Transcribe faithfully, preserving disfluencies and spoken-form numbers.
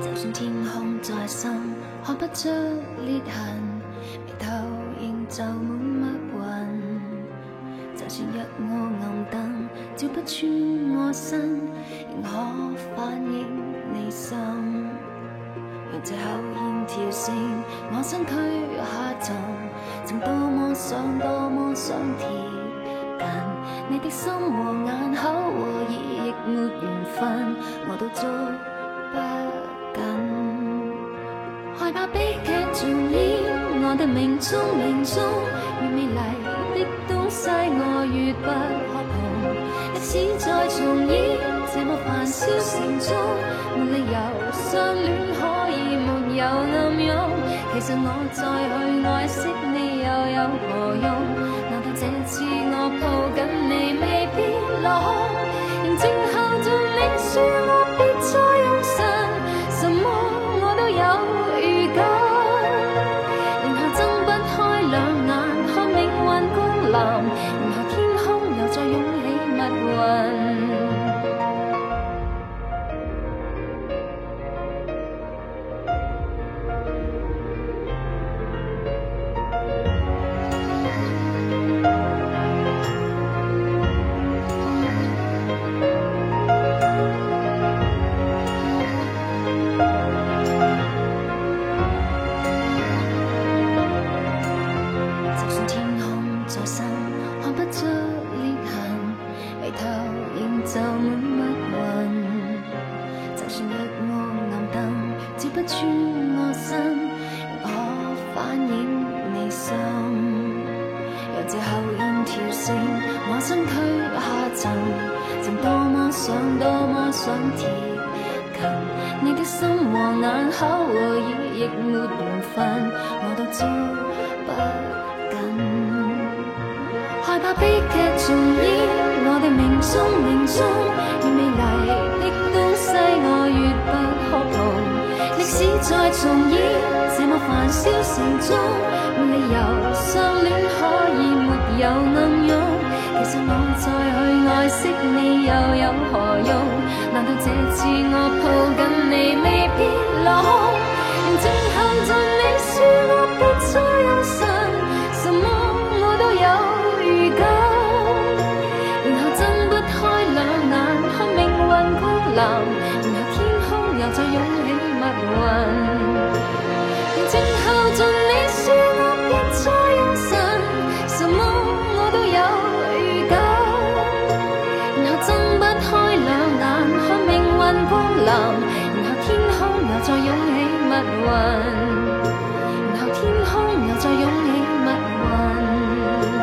就算天空再深，看不出裂痕，眉头仍就满密云。就算若我暗灯，照不穿我身，仍可反映你心。让这口烟跳升，我身躯下沉，曾多麼想多麼想貼近你的心和眼口和耳，亦沒緣分，我都捉不緊。害怕悲劇重演，我的命中命中越美麗的東西我越不可碰。歷史再重演，這麼繁囂城中，沒理由相戀可以沒有暗湧。其實我再去愛惜你又有何用？難道這次我抱緊你未必落空？仍靜候着你說我別再用神，什麼我都有預感。然後睜不開兩眼看命運光臨，然後天空又再湧起密雲。再重演，這麼繁囂城中，沒理由相戀可以沒有暗湧。其實我再去愛惜你又有何用？難道這次我抱緊你未必落空？仍靜候着你說我別再有神，什麼我都有預感。然後睜不開兩眼看命運光臨，然後天空又再湧起密雲。靜候着你說我別再用神，什麼我都有預感。然後睜不開兩眼看命運光臨，然後天空又再湧起密雲，然後天空又再湧起密雲。